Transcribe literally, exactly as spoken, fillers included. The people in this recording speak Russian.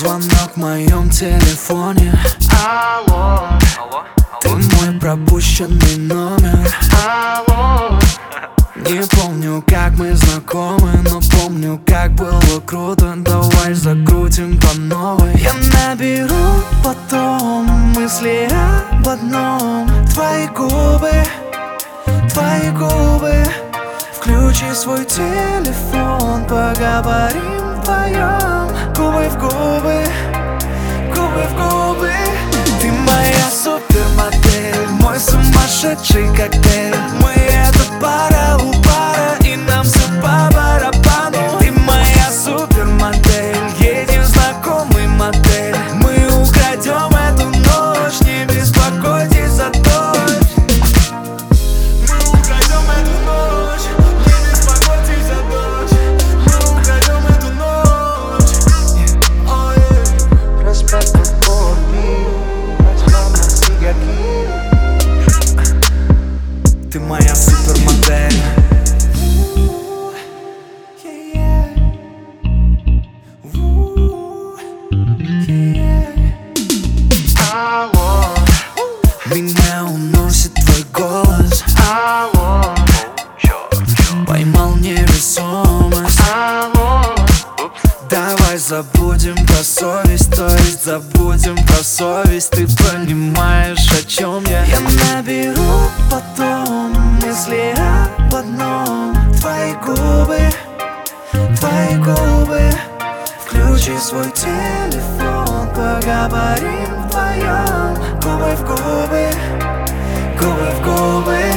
звонок в моем телефоне. Алло, алло, ты мой пропущенный номер. алло. Не помню, как мы знакомы, но помню, как было круто. Давай закрутим по новой. Я наберу потом мысли об одном. Твои губы, твои губы. Включи свой телефон, поговорим вдвоем. Губы в губы, губы в губы. Ты моя супермодель, мой сумасшедший коктейль. Мы это пара у пара, и нам все по барабану. Ты моя супермодель, едем в знакомый мотель. Мы украдем эту ночь, не беспокойтесь за дождь. Мы украдем эту ночь, не беспокойтесь за дождь. Мы украдем эту ночь. Oh, yeah. Respeto por ti, мама, sigue aquí. Ты моя супермодель. Алло, Меня уносит твой голос. алло, Поймал невесомость. алло. Давай забудем про совесть, то есть забудем про совесть. Ты понимаешь, о чем я? Я наберу потом мысли об одном. Твои губы, твои губы. Включи свой телефон, поговорим вдвоем. Губы в губы, губы в губы.